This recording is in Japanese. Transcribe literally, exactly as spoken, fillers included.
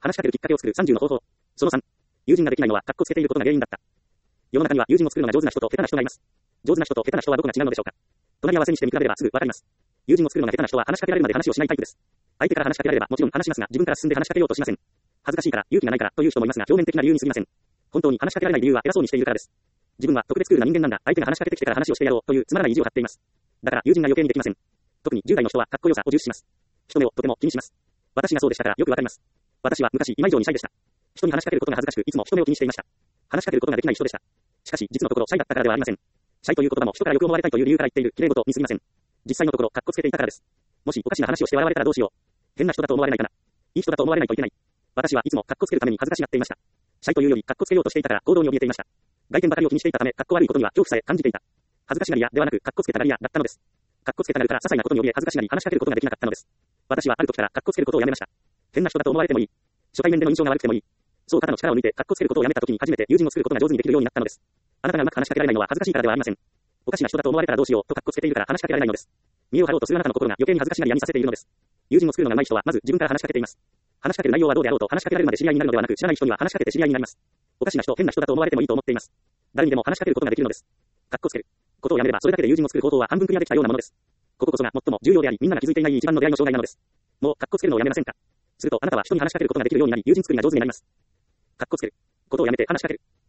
話しかけるきっかけを作るさんじゅうの方法。そのさん。友人ができないのは、かっこつけていることが原因だった。世の中には友人を作るのが上手な人と下手な人がいます。上手な人と下手な人はどこが違うのでしょうか。隣り合わせにして見比べればすぐわかります。友人を作るのが下手な人は話しかけられるまで話をしないタイプです。相手から話しかけられればもちろん話しますが、自分から進んで話しかけようとしません。恥ずかしいから、勇気がないからという人もいますが、表面的な理由に過ぎません。本当に話しかけられない理由は偉そうにしているからです。自分は特別クールな人間なんだ、相手が話しかけてきてから話をしてやろうというつまらない意地を張っています。だから友人が余計にできません。特にじゅう代の人はかっこよさを重視します。人目をとても気にします。私がそうでしたからよくわかります。私は昔今以上にシャイでした。人に話しかけることが恥ずかしく、いつも人目を気にしていました。話しかけることができない人でした。しかし実のところシャイだったからではありません。シャイという言葉も人からよく思われたいという理由から言っている綺麗事に過ぎません。実際のところかっこつけていたからです。もしおかしな話をして笑われたらどうしよう。変な人だと思われないかな。いい人だと思われないといけない。私はいつもかっこつけるために恥ずかしがっていました。シャイというよりかっこつけようとしていたから行動に怯えていました。外見ばかりを気にしていたため、かっこ悪いことには恐怖さえ感じていた。恥ずかしがり屋ではなくかっこつけたがり屋だったのです。かっこつけたがるから些細なことに怯え恥ずかしがり話しかけることができなかったのです。私はある時からかっこつけることをやめました。変な人だと思われてもいい。初対面での印象が悪くてもいい。そう肩の力を抜いてかっこつけることをやめた時に初めて友人を作ることが上手にできるようになったのです。あなたがうまく話しかけられないのは恥ずかしいからではありません。おかしな人だと思われたらどうしようとかっこつけているから話しかけられないのです。見栄を張ろうとするあなたの心が余計に恥ずかしがり屋にさせているのです。友人を作るのが上手い人はまず自分から話しかけています。話しかける内容はどうであろうと話しかけられるまで知り合いになるのではなく、知らない人には話しかけて知り合いになります。おかしな人、変な人だと思われてもいいと思っています。誰にでも話しかけることができるのです。かっこつけることをやめればそれだけで友人を作る方法は半分クリアできたようなものです。こここそが最も重要であり、みんなが気づいていない一番の出会いの障害なのです。もうかっこつけるのをやめませんか。するとあなたは人に話しかけることができるようになり、友人作りが上手になります。かっこつけることをやめて話しかける。